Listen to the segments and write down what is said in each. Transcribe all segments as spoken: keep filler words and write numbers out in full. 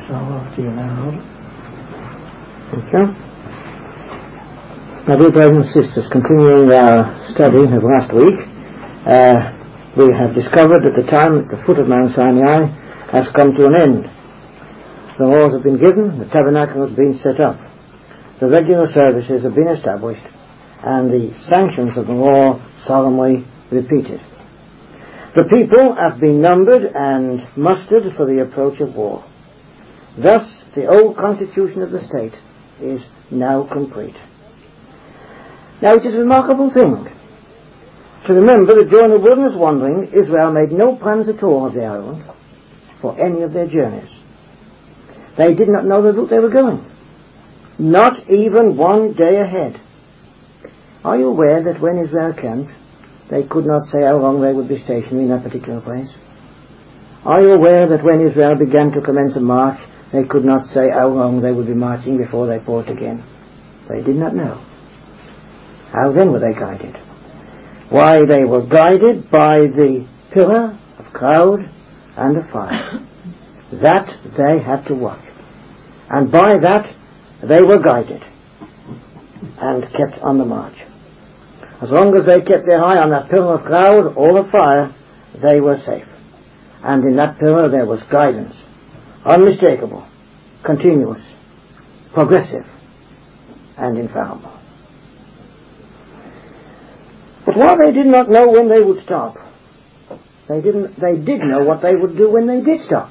So over to you now, Lord. Thank you. My dear brothers and sisters, continuing our study of last week, uh, we have discovered that the time at the foot of Mount Sinai has come to an end. The laws have been given, the tabernacle has been set up, the regular services have been established, and the sanctions of the law solemnly repeated. The people have been numbered and mustered for the approach of war. Thus, the old constitution of the state is now complete. Now, it is a remarkable thing to remember that during the wilderness wandering, Israel made no plans at all of their own for any of their journeys. They did not know the route they were going, not even one day ahead. Are you aware that when Israel camped, they could not say how long they would be stationed in that particular place? Are you aware that when Israel began to commence a march, they could not say how long they would be marching before they paused again? They did not know. How then were they guided? Why, they were guided by the pillar of cloud and of fire. That they had to watch. And by that they were guided and kept on the march. As long as they kept their eye on that pillar of cloud or of fire, they were safe. And in that pillar there was guidance, unmistakable, continuous, progressive, and infallible. But while they did not know when they would stop, they didn't they did know what they would do when they did stop.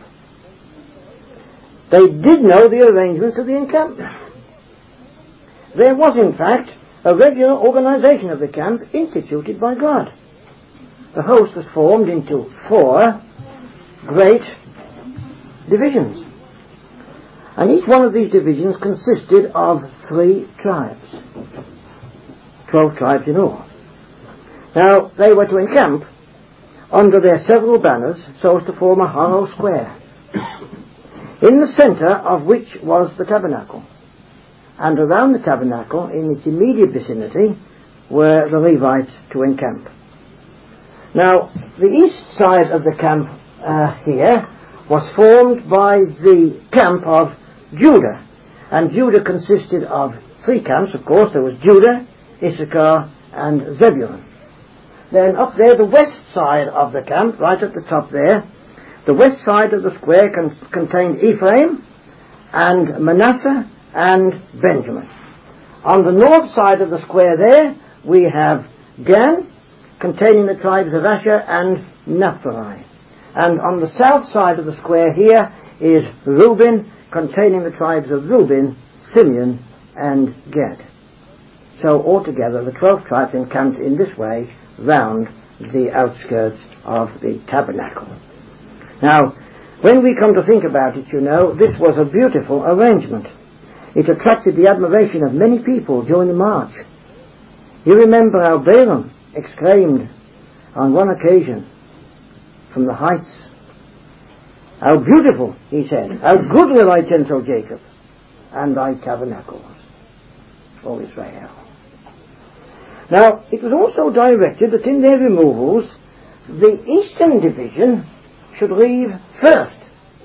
They did know the arrangements of the encampment. There was, in fact, a regular organization of the camp instituted by God. The host was formed into four great divisions. And each one of these divisions consisted of three tribes. Twelve tribes in all. Now, they were to encamp under their several banners so as to form a hollow square, in the center of which was the tabernacle. And around the tabernacle, in its immediate vicinity, were the Levites to encamp. Now, the east side of the camp uh, here was formed by the camp of Judah. And Judah consisted of three camps, of course. There was Judah, Issachar, and Zebulun. Then up there, the west side of the camp, right at the top there, the west side of the square con- contained Ephraim and Manasseh and Benjamin. On the north side of the square there, we have Dan, containing the tribes of Asher and Naphtali. And on the south side of the square here is Reuben, containing the tribes of Reuben, Simeon, and Gad. So altogether, the twelve tribes encamped in this way round the outskirts of the tabernacle. Now, when we come to think about it, you know, this was a beautiful arrangement. It attracted the admiration of many people during the march. You remember how Balaam exclaimed on one occasion from the heights, "How beautiful," he said, "how good will thy tents, O Jacob, and thy tabernacles, O Israel." Now, it was also directed that in their removals, the eastern division should leave first.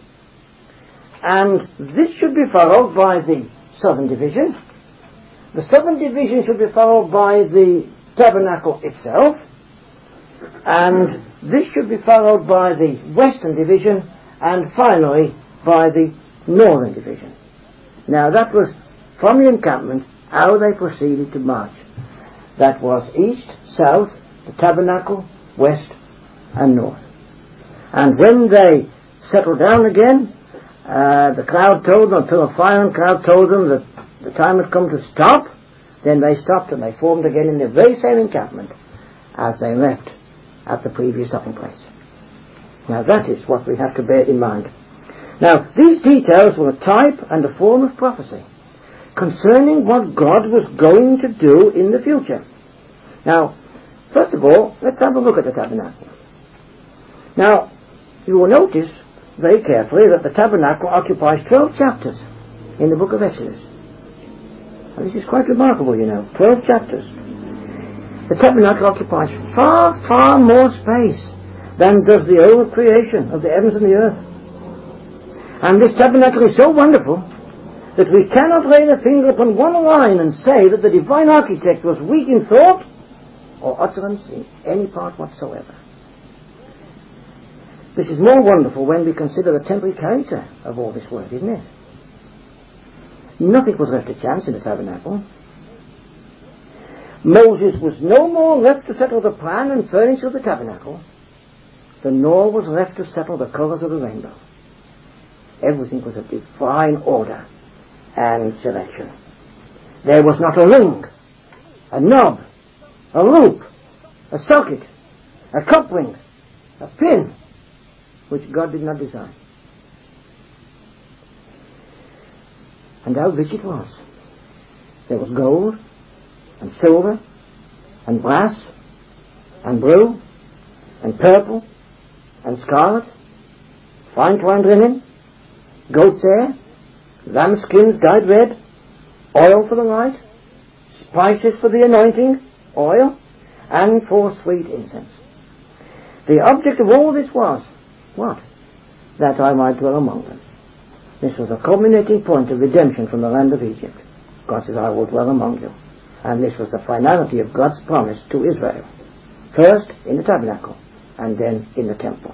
And this should be followed by the southern division. The southern division should be followed by the tabernacle itself. And this should be followed by the western division, and finally by the northern division. Now, that was from the encampment how they proceeded to march. That was east, south, the tabernacle, west, and north. And when they settled down again, uh, the cloud told them, a pillar of fire and cloud told them that the time had come to stop. Then they stopped and they formed again in the very same encampment as they left at the previous stopping place. Now that is what we have to bear in mind. Now, these details were a type and a form of prophecy concerning what God was going to do in the future. Now, first of all, let's have a look at the tabernacle. Now, you will notice very carefully that the tabernacle occupies twelve chapters in the book of Exodus. And this is quite remarkable, you know. twelve chapters. The tabernacle occupies far, far more space than does the whole creation of the heavens and the earth. And this tabernacle is so wonderful that we cannot lay the finger upon one line and say that the divine architect was weak in thought or utterance in any part whatsoever. This is more wonderful when we consider the temporary character of all this work, isn't it? Nothing was left to chance in the tabernacle. Moses was no more left to settle the plan and furniture of the tabernacle than Noah was left to settle the colours of the rainbow. Everything was of divine order and selection. There was not a ring, a knob, a loop, a socket, a coupling, a pin, which God did not design. And how rich it was. There was gold, and silver, and brass, and blue, and purple, and scarlet, fine twined linen, goat's hair, lamb skins dyed red, oil for the light, spices for the anointing, oil, and for sweet incense. The object of all this was, what? That I might dwell among them. This was the culminating point of redemption from the land of Egypt. God says, I will dwell among you. And this was the finality of God's promise to Israel. First in the tabernacle, and then in the temple.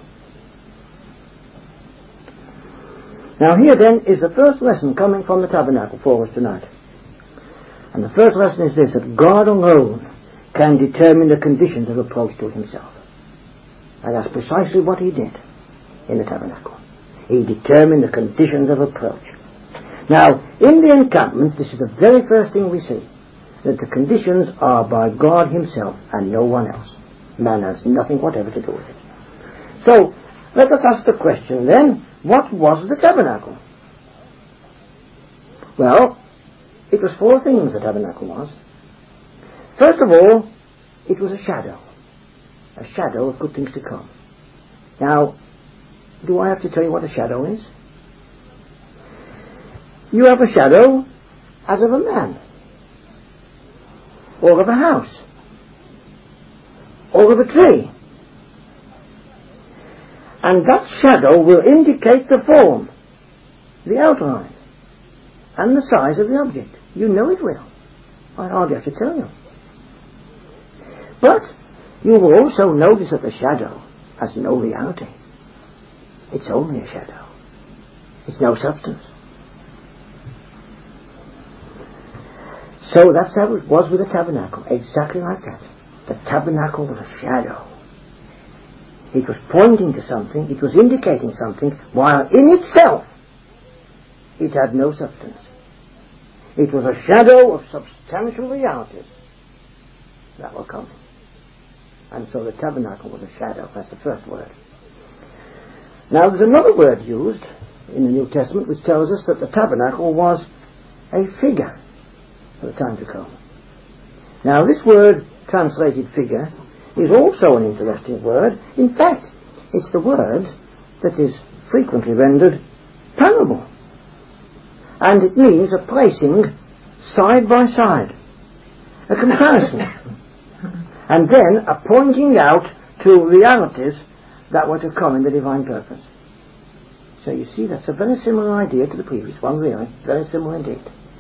Now here then is the first lesson coming from the tabernacle for us tonight. And the first lesson is this, that God alone can determine the conditions of approach to himself. And that's precisely what he did in the tabernacle. He determined the conditions of approach. Now, in the encampment, this is the very first thing we see, that the conditions are by God himself and no one else. Man has nothing whatever to do with it. So, let us ask the question then, what was the tabernacle? Well, it was four things the tabernacle was. First of all, it was a shadow. A shadow of good things to come. Now, do I have to tell you what a shadow is? You have a shadow as of a man, or of a house, or of a tree. And that shadow will indicate the form, the outline, and the size of the object. You know it will. I hardly have to tell you. But you will also notice that the shadow has no reality. It's only a shadow. It's no substance. So that's how it was with the tabernacle. Exactly like that. The tabernacle was a shadow. It was pointing to something. It was indicating something, while in itself it had no substance. It was a shadow of substantial realities that were coming. And so the tabernacle was a shadow. That's the first word. Now there's another word used in the New Testament which tells us that the tabernacle was a figure for the time to come. Now this word translated figure is also an interesting word. In fact, it's the word that is frequently rendered parable. And it means a placing side by side, a comparison, and then a pointing out to realities that were to come in the divine purpose. So you see, that's a very similar idea to the previous one, really. Very similar indeed.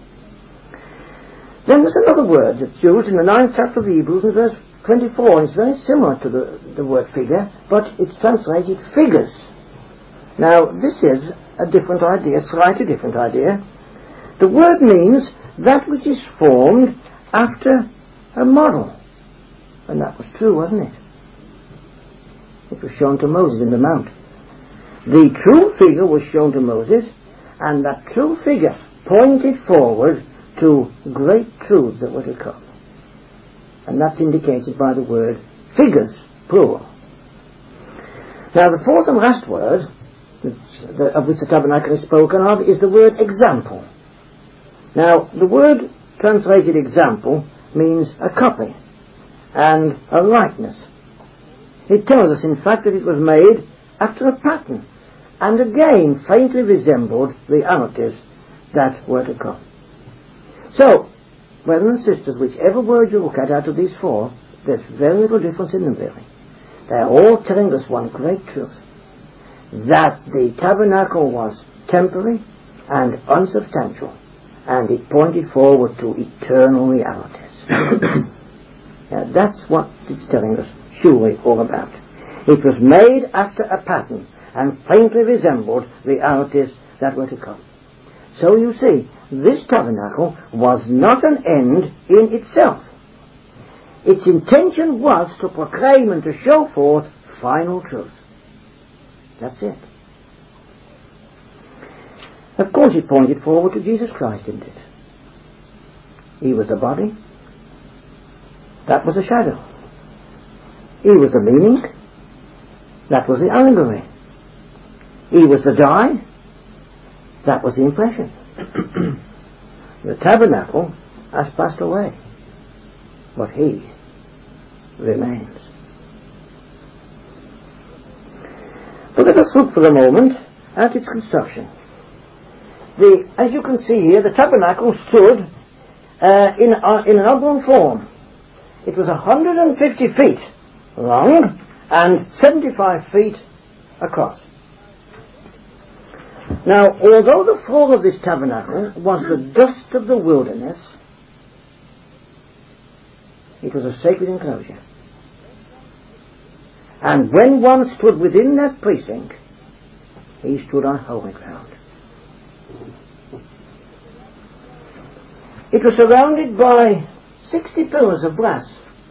Then there's another word that's used in the ninth chapter of the Hebrews in verse twenty-four. And it's very similar to the, the word figure, but it's translated figures. Now, this is a different idea, slightly different idea. The word means that which is formed after a model. And that was true, wasn't it? It was shown to Moses in the Mount. The true figure was shown to Moses, and that true figure pointed forward to great truths that were to come. And that's indicated by the word figures, plural. Now the fourth and last word of which the tabernacle is spoken of is the word example. Now the word translated example means a copy and a likeness. It tells us in fact that it was made after a pattern and again faintly resembled realities that were to come. So, brothers and sisters, whichever word you look at out of these four, there's very little difference in them really. They are all telling us one great truth, that the tabernacle was temporary and unsubstantial, and it pointed forward to eternal realities. Now, that's what it's telling us surely all about. It was made after a pattern and faintly resembled realities that were to come. So you see, this tabernacle was not an end in itself. Its intention was to proclaim and to show forth final truth. That's it. Of course it pointed forward to Jesus Christ, didn't it? He was the body. That was the shadow. He was the meaning. That was the allegory. He was the die. That was the impression. The tabernacle has passed away, but he remains. But let us look for a moment at its construction. The, as you can see here, the tabernacle stood uh, in, uh, in an oblong form. It was one hundred fifty feet long and seventy-five feet across. Now, although the floor of this tabernacle was the dust of the wilderness, it was a sacred enclosure. And when one stood within that precinct, he stood on holy ground. It was surrounded by sixty pillars of brass.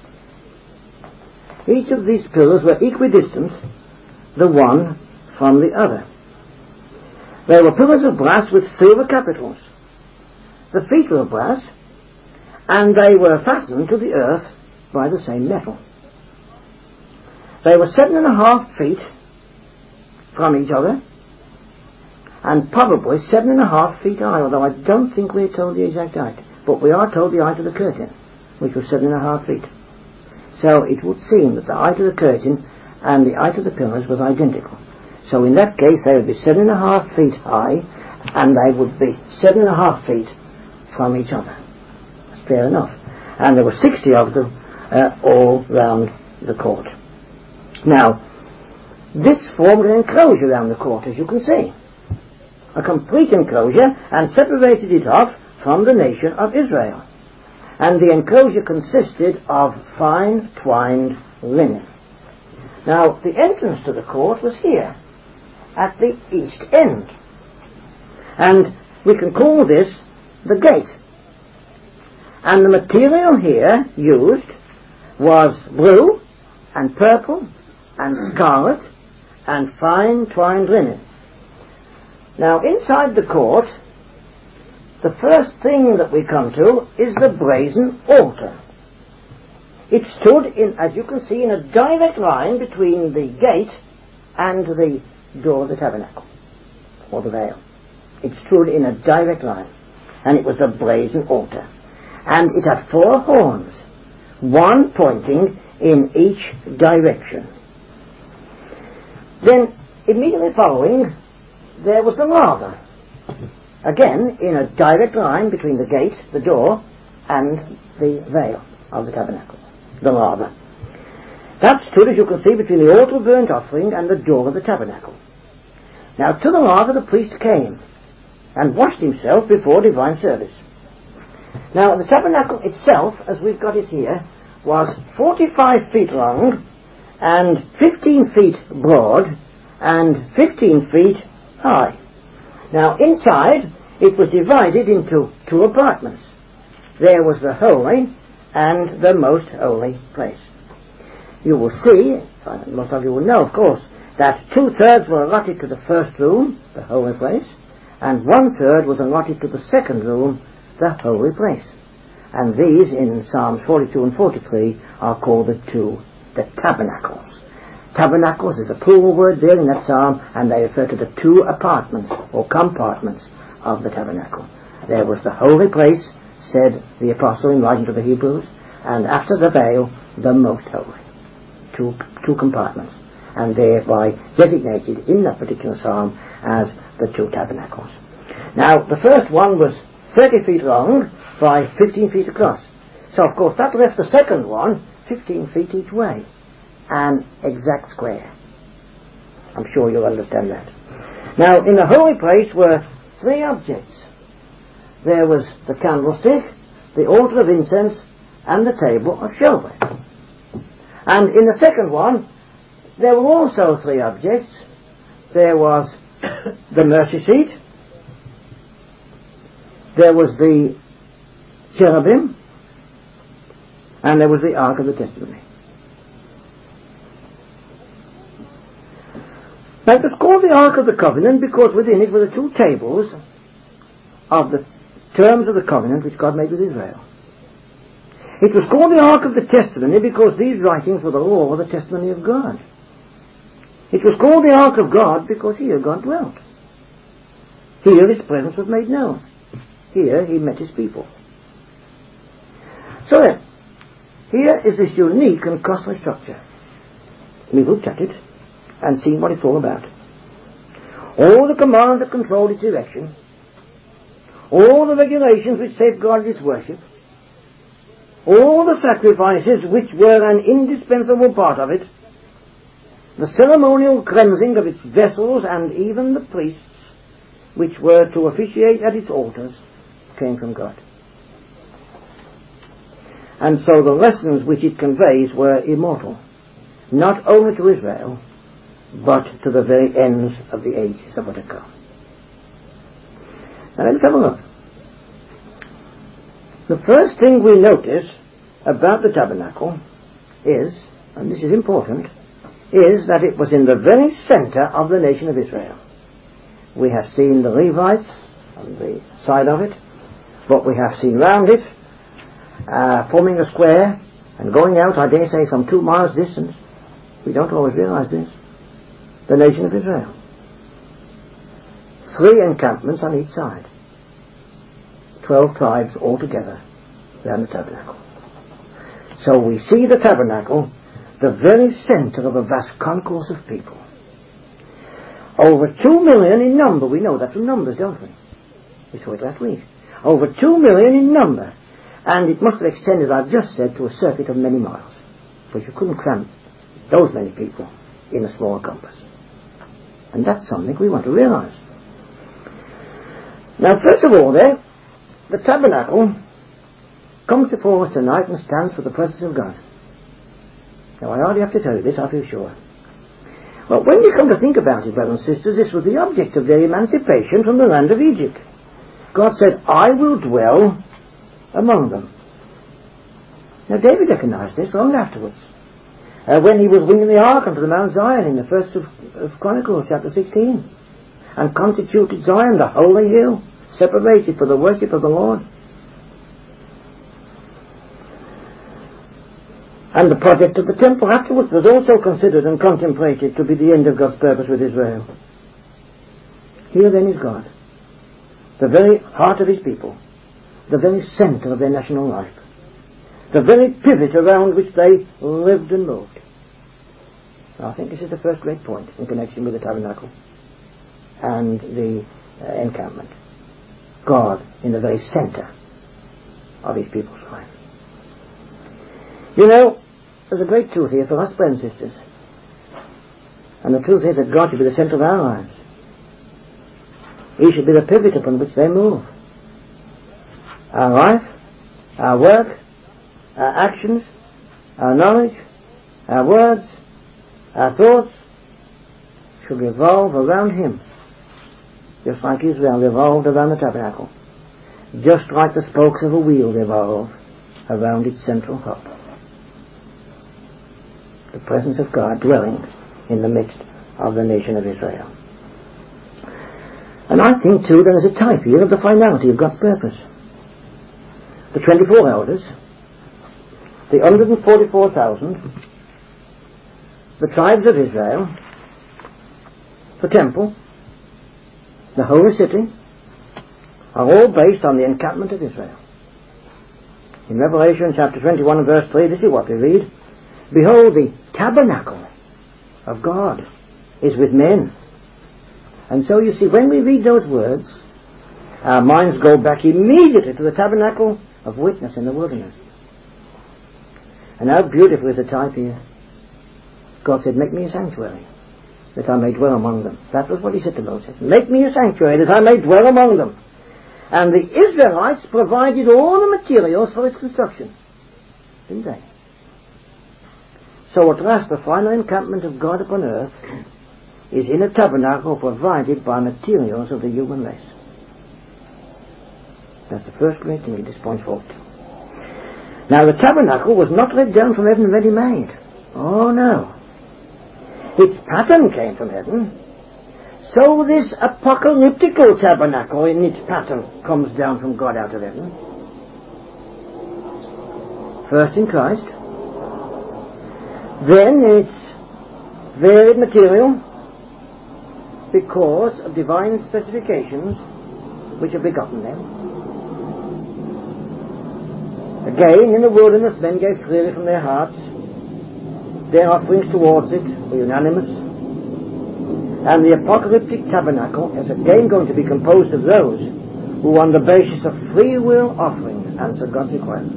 Each of these pillars were equidistant, the one from the other. They were pillars of brass with silver capitals. The feet were of brass, and they were fastened to the earth by the same metal. They were seven and a half feet from each other, and probably seven and a half feet high, although I don't think we're told the exact height. But we are told the height of the curtain, which was seven and a half feet. So it would seem that the height of the curtain and the height of the pillars was identical. So in that case, they would be seven and a half feet high, and they would be seven and a half feet from each other. That's fair enough. And there were sixty of them uh, all round the court. Now, this formed an enclosure around the court, as you can see. A complete enclosure, and separated it off from the nation of Israel. And the enclosure consisted of fine twined linen. Now, the entrance to the court was here, at the east end. And we can call this the gate. And the material here used was blue and purple and scarlet and fine twined linen. Now, inside the court, the first thing that we come to is the brazen altar. It stood, in, as you can see, in a direct line between the gate and the door of the tabernacle, or the veil. It stood in a direct line, and it was the brazen altar. And it had four horns, one pointing in each direction. Then, immediately following, there was the laver. Again, in a direct line between the gate, the door, and the veil of the tabernacle, the laver. That stood, as you can see, between the altar of burnt offering and the door of the tabernacle. Now, to the laver the priest came and washed himself before divine service. Now, the tabernacle itself, as we've got it here, was forty-five feet long and fifteen feet broad and fifteen feet high. Now, inside, it was divided into two apartments. There was the holy and the most holy place. You will see, most of you will know, of course, that two-thirds were allotted to the first room, the holy place, and one-third was allotted to the second room, the holy place. And these, in Psalms forty-two and forty-three, are called the two, the tabernacles. Tabernacles is a plural word there in that psalm, and they refer to the two apartments, or compartments, of the tabernacle. There was the holy place, said the apostle in writing to the Hebrews, and after the veil, the most holy. Two, two compartments, and thereby designated in that particular psalm as the two tabernacles. Now, the first one was thirty feet long by fifteen feet across. So, of course, that left the second one fifteen feet each way. An exact square. I'm sure you'll understand that. Now, in the holy place were three objects. There was the candlestick, the altar of incense, and the table of showbread. And in the second one, there were also three objects. There was the mercy seat, there was the cherubim, and there was the ark of the testimony. Now it was called the Ark of the Covenant because within it were the two tables of the terms of the covenant which God made with Israel. It was called the Ark of the Testimony because these writings were the law or the testimony of God. It was called the Ark of God because here God dwelt. Here his presence was made known. Here he met his people. So then, here is this unique and costly structure. We've looked at it and seen what it's all about. All the commands that controlled its erection, all the regulations which safeguarded its worship, all the sacrifices which were an indispensable part of it, the ceremonial cleansing of its vessels, and even the priests which were to officiate at its altars, came from God. And so the lessons which it conveys were immortal, not only to Israel, but to the very ends of the ages that were to come. Now let's have a look. The first thing we notice about the tabernacle is, and this is important, is that it was in the very center of the nation of Israel. We have seen the Levites on the side of it, but we have seen round it, uh, forming a square and going out, I dare say, some two miles distance. We don't always realize this. The nation of Israel. Three encampments on each side. Twelve tribes all together around the tabernacle. So we see the tabernacle, the very center of a vast concourse of people. Over two million in number. We know that from Numbers, don't we? We saw it last week. Over two million in number. And it must have extended, I've just said, to a circuit of many miles. Because you couldn't cram those many people in a small compass. And that's something we want to realize. Now, first of all, then, the tabernacle comes before us tonight and stands for the presence of God. Now, I hardly have to tell you this, I feel sure. Well, when you come to think about it, brothers and sisters, this was the object of their emancipation from the land of Egypt. God said, I will dwell among them. Now, David recognized this long afterwards. Uh, when he was bringing the ark unto the Mount Zion in the first of, of Chronicles, chapter sixteen, and constituted Zion the holy hill, separated for the worship of the Lord. And the project of the temple afterwards was also considered and contemplated to be the end of God's purpose with Israel. Here then is God, the very heart of his people, the very center of their national life, the very pivot around which they lived and moved. Now, I think this is the first great point in connection with the tabernacle and the uh, encampment. God in the very center of his people's life. You know, there's a great truth here for us, brothers and sisters. And the truth is that God should be the center of our lives. He should be the pivot upon which they move. Our life, our work, our actions, our knowledge, our words, our thoughts should revolve around him. Just like Israel revolved around the tabernacle. Just like the spokes of a wheel revolve around its central hub. The presence of God dwelling in the midst of the nation of Israel. And I think too there is a type here of the finality of God's purpose. The twenty-four elders, the one hundred forty-four thousand, the tribes of Israel, the temple, the holy city, are all based on the encampment of Israel. In Revelation chapter twenty-one and verse three, this is what we read. Behold, the tabernacle of God is with men. And so you see, when we read those words, our minds go back immediately to the tabernacle of witness in the wilderness. And how beautiful is the type here. God said, make me a sanctuary. that I may dwell among them. That was what he said to Moses. Make me a sanctuary that I may dwell among them. And the Israelites provided all the materials for its construction. Didn't they? So at last the final encampment of God upon earth is in a tabernacle provided by materials of the human race. That's the first great thing this points forward to. Now the tabernacle was not let down from heaven ready-made. Oh no. Its pattern came from heaven. So this apocalyptical tabernacle in its pattern comes down from God out of heaven. First in Christ. Then its varied material because of divine specifications which have begotten them. Again, in the wilderness, men gave freely from their hearts. Their offerings towards it were unanimous. And the apocalyptic tabernacle is again going to be composed of those who, on the basis of free will offering, answer God's requirements.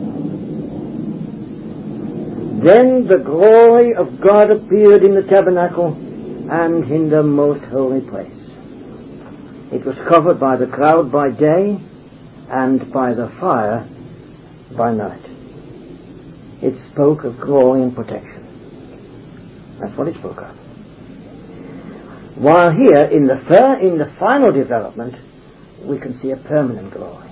Then the glory of God appeared in the tabernacle and in the most holy place. It was covered by the cloud by day and by the fire by night. It spoke of glory and protection. That's what it spoke of. While here, in the, fir- in the final development, we can see a permanent glory.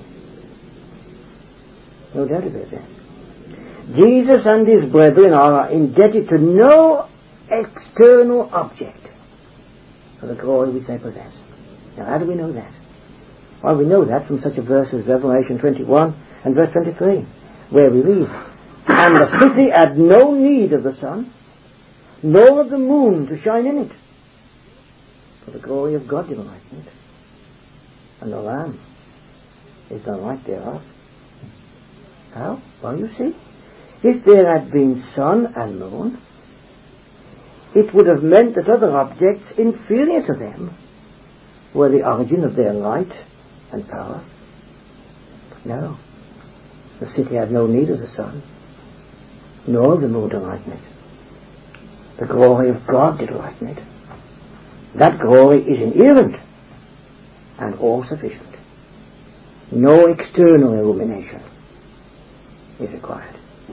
No doubt about that. Jesus and his brethren are indebted to no external object for the glory which they possess. Now, how do we know that? Well, we know that from such a verse as Revelation twenty-one and verse twenty-three, where we read, "And the city had no need of the sun, nor of the moon to shine in it, for the glory of God did lighten it, and the Lamb is the light thereof." How? Well, you see, if there had been sun and moon, it would have meant that other objects inferior to them were the origin of their light and power. But no, the city had no need of the sun, nor of the moon to lighten it. The glory of God did lighten it. That glory is inerrant and all-sufficient. No external illumination is required.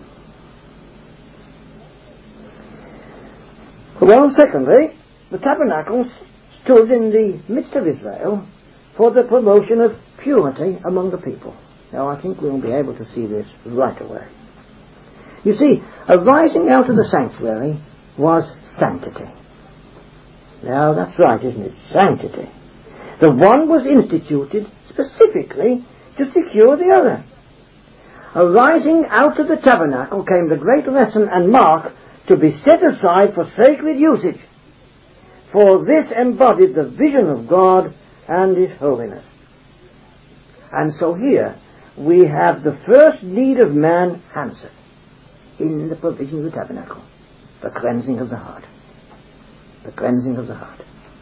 Well, secondly, the tabernacle stood in the midst of Israel for the promotion of purity among the people. Now, I think we'll be able to see this right away. You see, arising out of the sanctuary was sanctity. Now, that's right, isn't it? Sanctity. The one was instituted specifically to secure the other. Arising out of the tabernacle came the great lesson and mark to be set aside for sacred usage, for this embodied the vision of God and His holiness. And so here we have the first need of man answered in the provision of the tabernacle, the cleansing of the heart. The cleansing of the heart.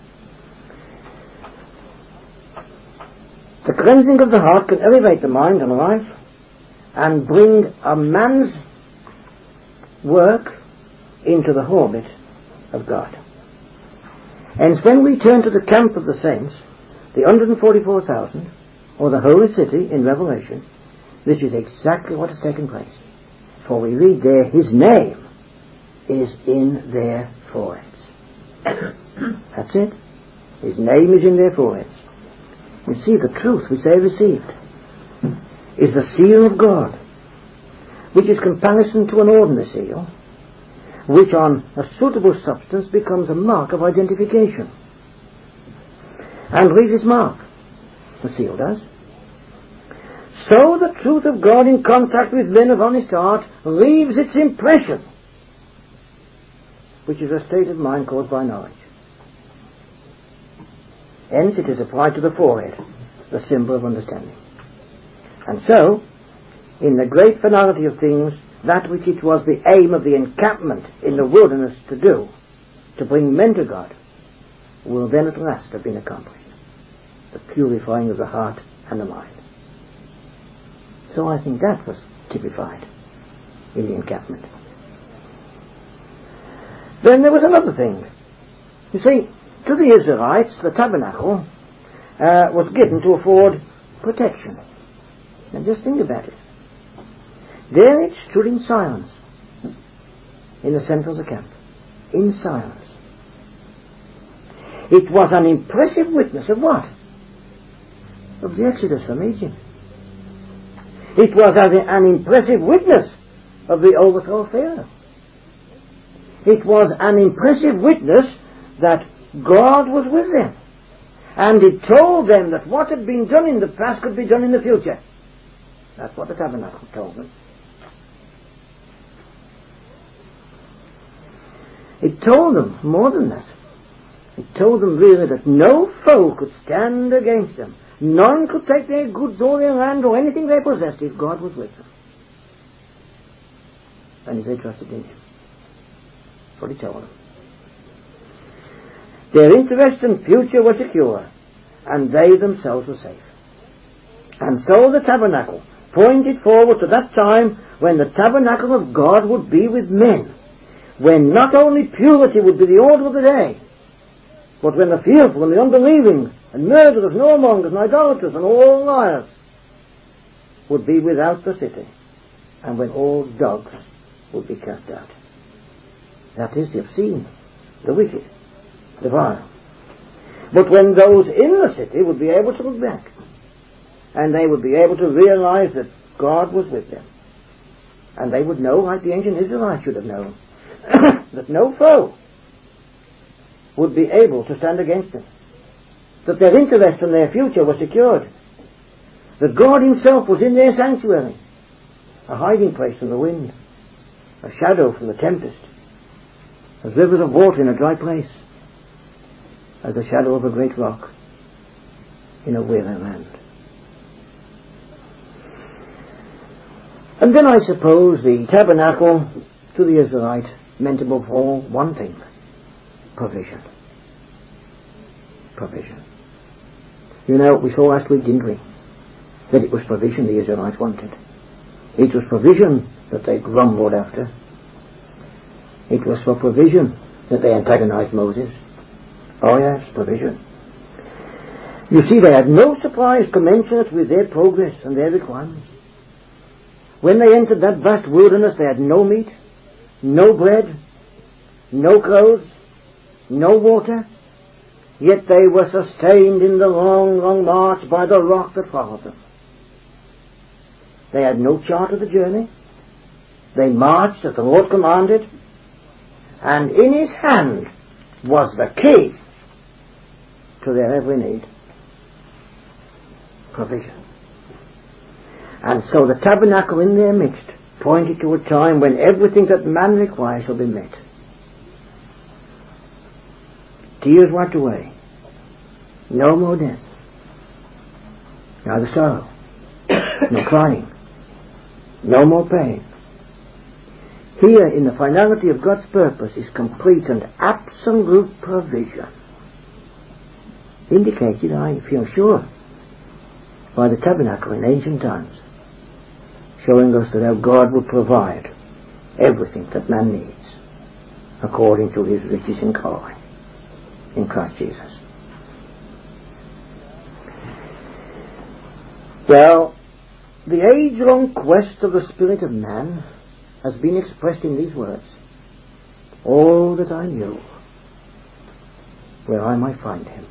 The cleansing of the heart can elevate the mind and life and bring a man's work into the orbit of God. Hence, when we turn to the camp of the saints, the one hundred forty-four thousand, or the holy city in Revelation, this is exactly what has taken place. For we read there, His name is in their foreheads. That's it. His name is in their foreheads. You see, the truth which they received is the seal of God, which is comparison to an ordinary seal, which on a suitable substance becomes a mark of identification. And read this mark. The seal does. So the truth of God in contact with men of honest heart leaves its impression, which is a state of mind caused by knowledge. Hence it is applied to the forehead, the symbol of understanding. And so, in the great finality of things, that which it was the aim of the encampment in the wilderness to do, to bring men to God, will then at last have been accomplished. The purifying of the heart and the mind. So I think that was typified in the encampment. Then there was another thing. You see, to the Israelites, the tabernacle uh, was given to afford protection. Now just think about it. There it stood in silence, in the centre of the camp, in silence. It was an impressive witness of what? Of the Exodus from Egypt. It was as an impressive witness of the overthrow of Pharaoh. It was an impressive witness that God was with them. And it told them that what had been done in the past could be done in the future. That's what the tabernacle told them. It told them more than that. It told them really that no foe could stand against them. None could take their goods or their land or anything they possessed if God was with them. And if they trusted in Him. That's what He told them. Their interest and future were secure, and they themselves were safe. And so the tabernacle pointed forward to that time when the tabernacle of God would be with men, when not only purity would be the order of the day, but when the fearful and the unbelieving and murderers and whoremongers and idolaters and all liars would be without the city, and when all dogs would be cast out. That is, the obscene, the wicked, the vile. But when those in the city would be able to look back, and they would be able to realize that God was with them, and they would know, like the ancient Israelites should have known, that no foe would be able to stand against them, that their interest and their future were secured, that God Himself was in their sanctuary, a hiding place from the wind, a shadow from the tempest, as rivers of water in a dry place, as the shadow of a great rock in a weary land. And then I suppose the tabernacle to the Israelite meant above all one thing: provision. Provision. You know, we saw last week, didn't we, that it was provision the Israelites wanted. It was provision that they grumbled after. It was for provision that they antagonized Moses. Oh yes, provision. You see, they had no supplies commensurate with their progress and their requirements. When they entered that vast wilderness, they had no meat, no bread, no clothes, no water, yet they were sustained in the long, long march by the rock that followed them. They had no chart of the journey. They marched as the Lord commanded, and in His hand was the key to their every need. Provision. And so the tabernacle in their midst pointed to a time when everything that man requires shall be met. Tears wiped away. No more death. Neither sorrow. No crying. No more pain. Here, in the finality of God's purpose, is complete and absolute provision. Indicated, I feel sure, by the tabernacle in ancient times, showing us that how God would provide everything that man needs according to His riches in glory in Christ Jesus. Well, the age-long quest of the spirit of man has been expressed in these words: "Oh, that I knew where I might find Him,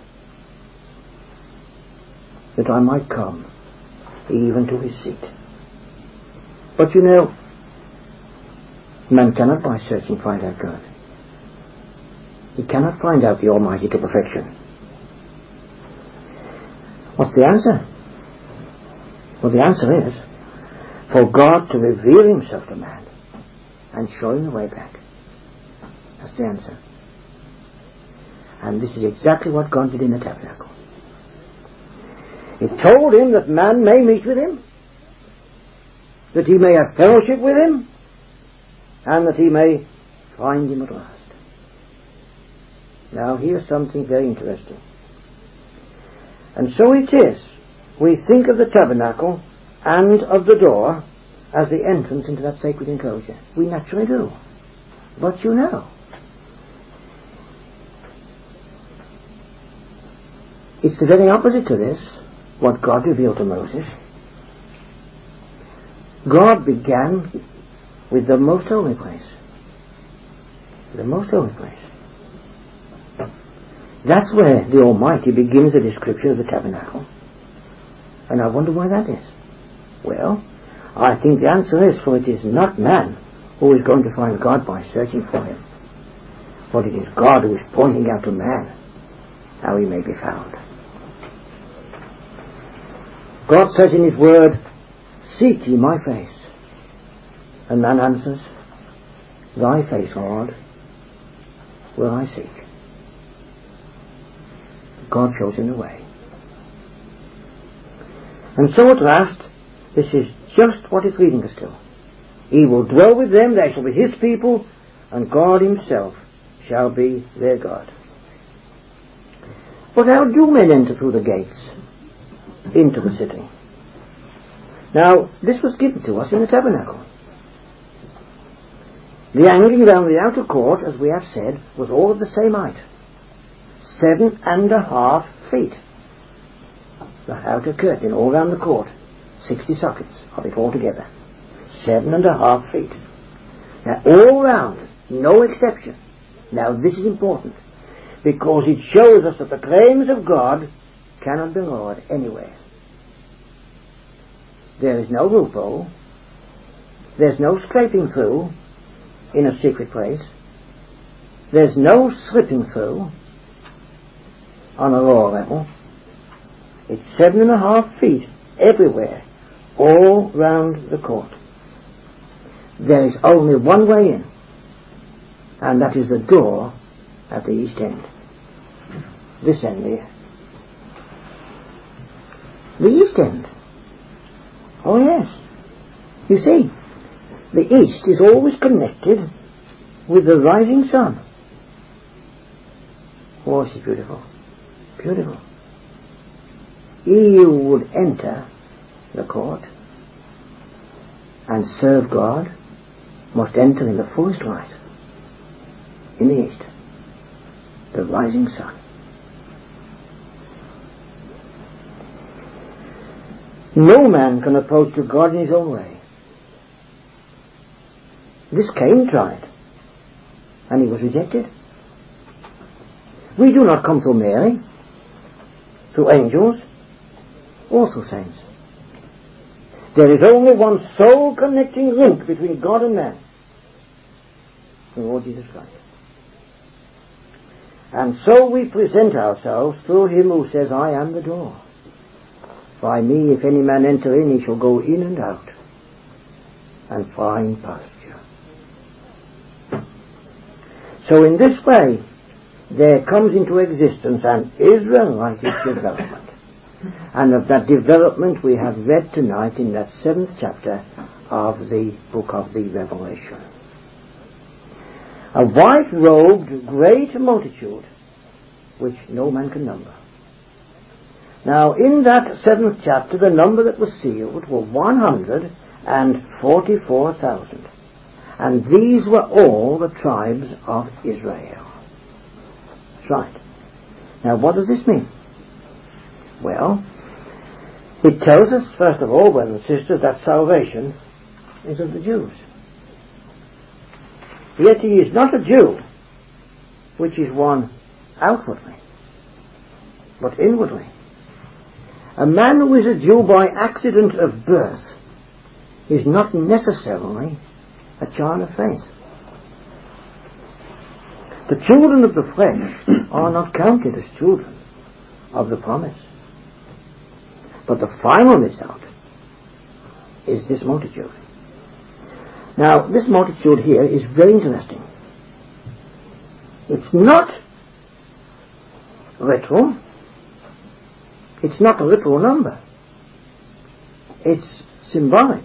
that I might come even to His seat." But you know, man cannot by searching find out God. He cannot find out the Almighty to perfection. What's the answer? Well, the answer is for God to reveal Himself to man and show him the way back. That's the answer. And this is exactly what God did in the tabernacle. It told him that man may meet with Him, that he may have fellowship with Him, and that he may find Him at last. Now here's something very interesting. And so it is, we think of the tabernacle and of the door as the entrance into that sacred enclosure. We naturally do. But you know, It's the very opposite to this, what God revealed to Moses. God began with the most holy place. The most holy place. That's where the Almighty begins the description of the tabernacle. And I wonder why that is. Well, I think the answer is, for it is not man who is going to find God by searching for him, but it is God who is pointing out to man how he may be found. God says in his word, "Seek ye my face." And man answers, "Thy face, Lord, will I seek." God shows him the way. And so at last, this is just what it's leading us to. He will dwell with them, they shall be his people, and God himself shall be their God. But how do men enter through the gates into the city? Now, this was given to us in the tabernacle. The hanging around the outer court, as we have said, was all of the same height. Seven and a half feet. The outer curtain all round the court. Sixty sockets of it altogether. Seven and a half feet. Now, all round, no exception. Now, this is important, because it shows us that the claims of God cannot be lowered anywhere. There is no loophole. There's no scraping through in a secret place. There's no slipping through on a lower level. It's seven and a half feet everywhere, all round the court. There is only one way in, and that is the door at the east end. This end here. The east end. Oh yes. You see, the east is always connected with the rising sun. Oh, is it beautiful? Beautiful. He who would enter the court and serve God must enter in the fullest light, in the east, the rising sun. No man can approach to God in his own way. This Cain tried, and he was rejected. We do not come through Mary, through angels, or through saints. There is only one sole connecting link between God and man, the Lord Jesus Christ. And so we present ourselves through him who says, "I am the door. By me, if any man enter in, he shall go in and out, and find pasture." So in this way, there comes into existence an Israelite development. And of that development we have read tonight in that seventh chapter of the book of the Revelation. A white-robed great multitude, which no man can number. Now, in that seventh chapter, the number that was sealed were one hundred forty-four thousand. And these were all the tribes of Israel. That's right. Now, what does this mean? Well, it tells us, first of all, brothers and sisters, that salvation is of the Jews. Yet he is not a Jew, which is one outwardly, but inwardly. A man who is a Jew by accident of birth is not necessarily a child of faith. The children of the flesh are not counted as children of the promise. But the final result is this multitude. Now, this multitude here is very interesting. It's not literal. It's not a literal number. It's symbolic.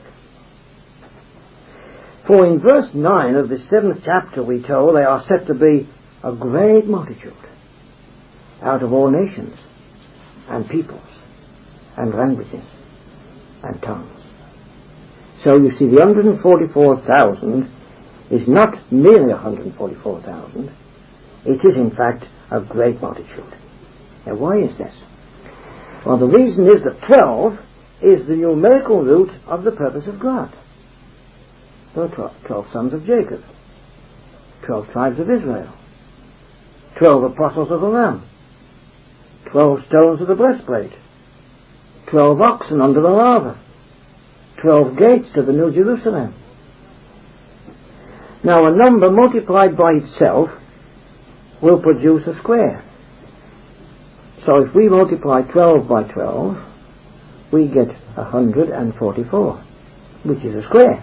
For in verse nine of the seventh chapter we told they are said to be a great multitude out of all nations and peoples and languages and tongues. So you see, the one hundred forty-four thousand is not merely one hundred forty-four thousand. It is in fact a great multitude. Now why is this? Well, the reason is that twelve is the numerical root of the purpose of God. There are twelve, twelve sons of Jacob, twelve tribes of Israel, twelve apostles of the Lamb, twelve stones of the breastplate, twelve oxen under the laver, twelve gates to the New Jerusalem. Now, a number multiplied by itself will produce a square. So if we multiply twelve by twelve, we get one hundred forty-four, which is a square.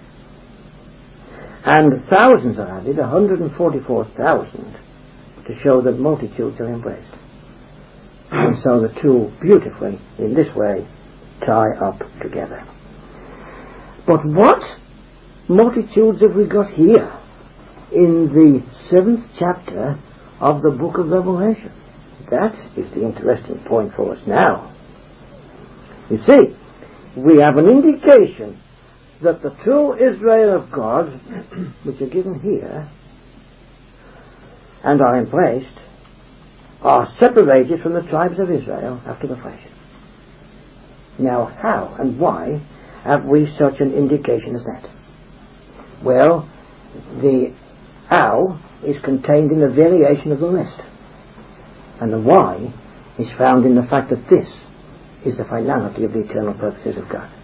And thousands are added, one hundred forty-four thousand, to show that multitudes are embraced. And so the two beautifully, in this way, tie up together. But what multitudes have we got here in the seventh chapter of the book of Revelation? That is the interesting point for us now. You see, we have an indication that the true Israel of God, which are given here and are embraced, are separated from the tribes of Israel after the flesh. Now, how and why have we such an indication as that? Well, the how is contained in the variation of the list, and the why is found in the fact that this is the finality of the eternal purposes of God.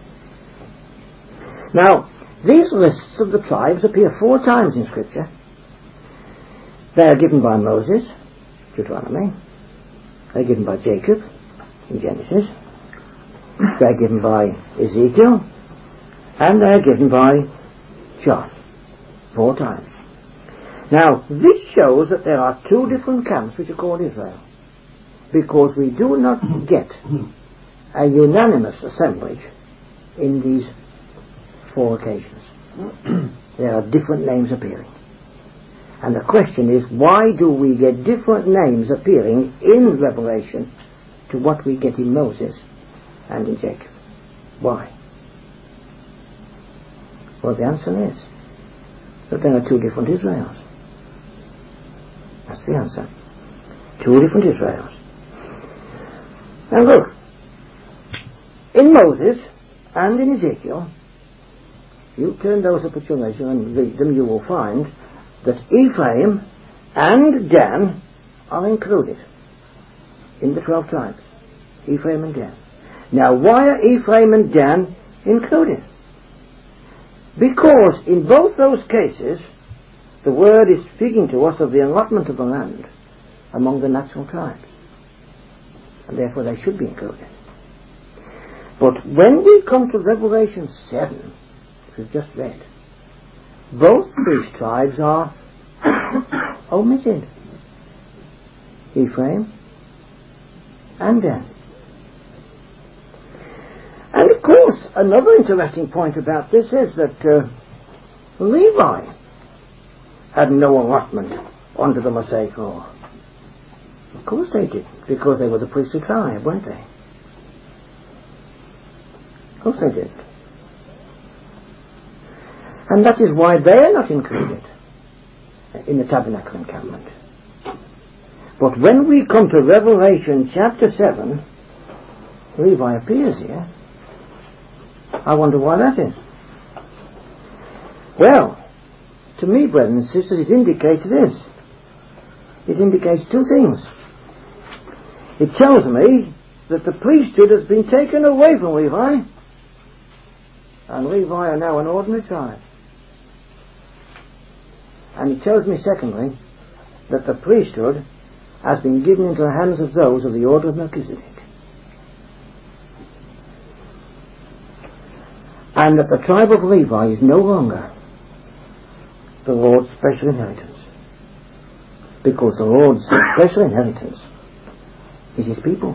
Now, these lists of the tribes appear four times in Scripture. They are given by Moses, Deuteronomy. They are given by Jacob in Genesis. They are given by Ezekiel. And they are given by John. Four times. Now, this shows that there are two different camps which are called Israel, because we do not get a unanimous assemblage in these four occasions. There are different names appearing. And the question is, why do we get different names appearing in Revelation to what we get in Moses and in Jacob? Why? Well, the answer is that there are two different Israels. That's the answer. Two different Israels. Now look, in Moses and in Ezekiel, you turn those up at your leisure and read them, you will find that Ephraim and Dan are included in the twelve tribes. Ephraim and Dan. Now, why are Ephraim and Dan included? Because in both those cases, the word is speaking to us of the allotment of the land among the natural tribes, and therefore they should be included. But when we come to Revelation seven, which we've just read, both these tribes are omitted. Ephraim and Dan. And of course, another interesting point about this is that uh, Levi had no allotment under the Mosaic law. Of course they did, because they were the priestly tribe, weren't they? Of course they did. And that is why they are not included in the tabernacle encampment. But when we come to Revelation chapter seven, Levi appears here. I wonder why that is. Well, to me, brothers and sisters, it indicates this. It indicates two things. It tells me that the priesthood has been taken away from Levi, and Levi are now an ordinary tribe. And it tells me, secondly, that the priesthood has been given into the hands of those of the order of Melchizedek. And that the tribe of Levi is no longer the Lord's special inheritance, because the Lord's special inheritance is His people.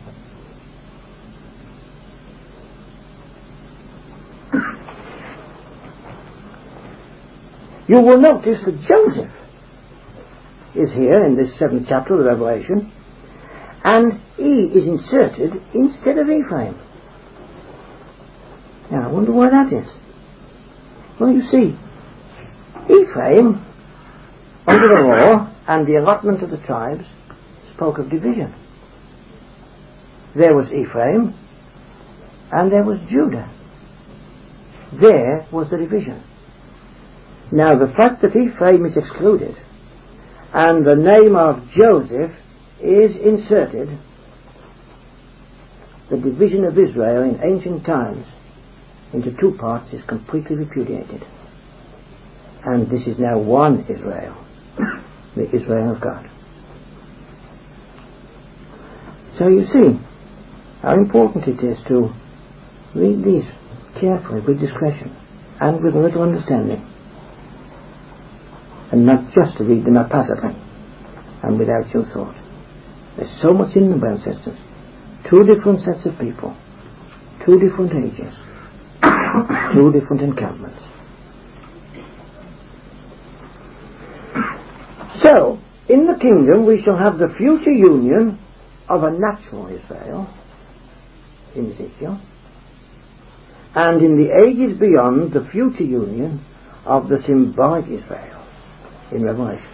You will notice that Joseph is here in this seventh chapter of the Revelation, and he is inserted instead of Ephraim. Now, I wonder why that is. Well, you see, Ephraim, under the law and the allotment of the tribes, spoke of division. there was Ephraim, and there was Judah. There was the division. Now the fact that Ephraim is excluded and the name of Joseph is inserted, the division of Israel in ancient times into two parts is completely repudiated. And this is now one Israel, the Israel of God. So you see how important it is to read these carefully, with discretion, and with a little understanding, and not just to read them haphazardly and without your thought. There's so much in them, brothers and sisters. Two different sets of people, two different ages, two different encampments. So, in the kingdom we shall have the future union of a natural Israel in Ezekiel, and in the ages beyond the future union of the symbolic Israel in Revelation.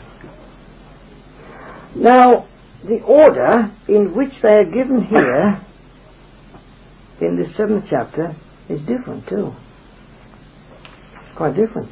Now, the order in which they are given here in this seventh chapter is different too. It's quite different.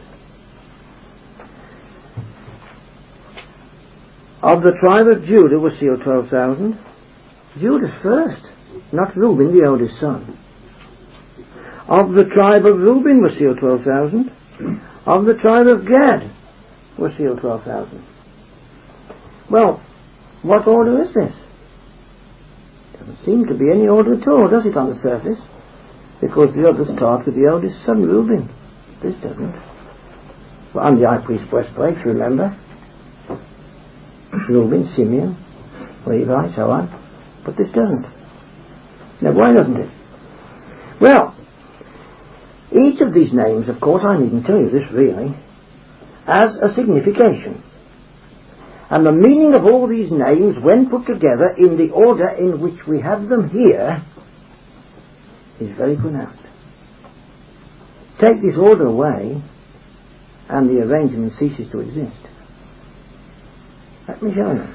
Of the tribe of Judah was sealed twelve thousand. Judah first, not Reuben, the eldest son. Of the tribe of Reuben was sealed twelve thousand. Of the tribe of Gad was sealed twelve thousand. Well, what order is this? Doesn't seem to be any order at all, does it, on the surface? Because the others start with the eldest son, Reuben. This doesn't. Well, and the high priest's breastplate, remember? Reuben, Simeon, Levi, so on. But this doesn't. Now, why doesn't it? Well, each of these names, of course, I needn't tell you this really, has a signification. And the meaning of all these names, when put together in the order in which we have them here, is very pronounced. Take this order away, and the arrangement ceases to exist. Let me show you.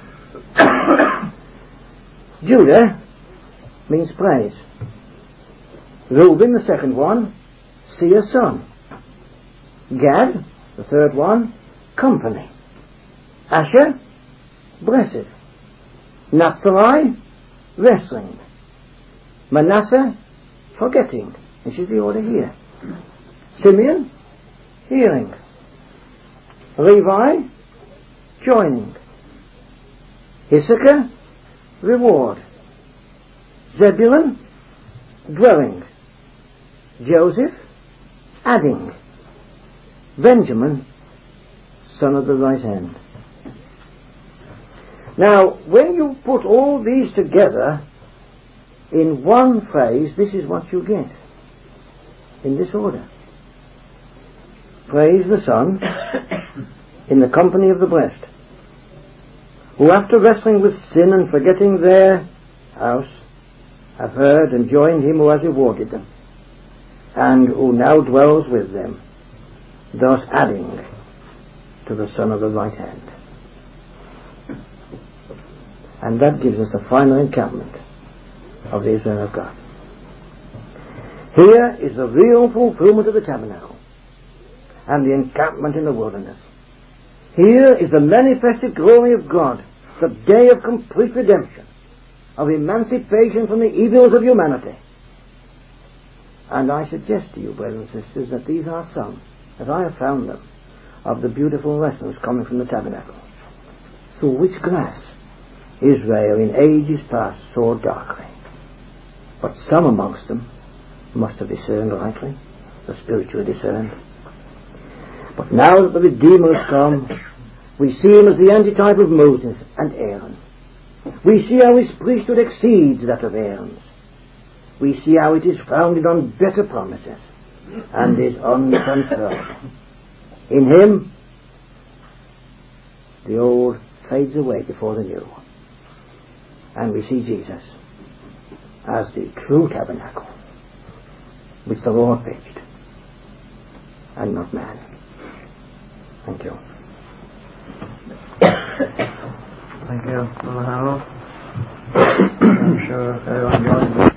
Judah means praise. Reuben, the second one, seer son. Gad, the third one, company. Asher, blessed. Naphtali, wrestling. Manasseh, forgetting. This is the order here. Simeon, healing. Levi, joining. Issachar, reward. Zebulun, dwelling. Joseph, adding. Benjamin, son of the right hand. Now, when you put all these together in one phrase, this is what you get in this order. Praise the Son in the company of the blessed, who after wrestling with sin and forgetting their house, have heard and joined him who has rewarded them, and who now dwells with them, thus adding to the Son of the right hand. And that gives us the final encampment of the Israel of God. Here is the real fulfillment of the tabernacle and the encampment in the wilderness. Here is the manifested glory of God, the day of complete redemption, of emancipation from the evils of humanity. And I suggest to you, brothers and sisters, that these are some, as I have found them, of the beautiful lessons coming from the tabernacle, through which glass Israel in ages past saw darkly. But some amongst them must have discerned rightly, the spiritually discerned. But now that the Redeemer has come, we see him as the antitype of Moses and Aaron. We see how his priesthood exceeds that of Aaron's. We see how it is founded on better promises and is untransferred. In him, the old fades away before the new. And we see Jesus as the true tabernacle which the Lord pitched, and not man. Thank you. Thank you, Brother Harold. I'm sure everyone joined.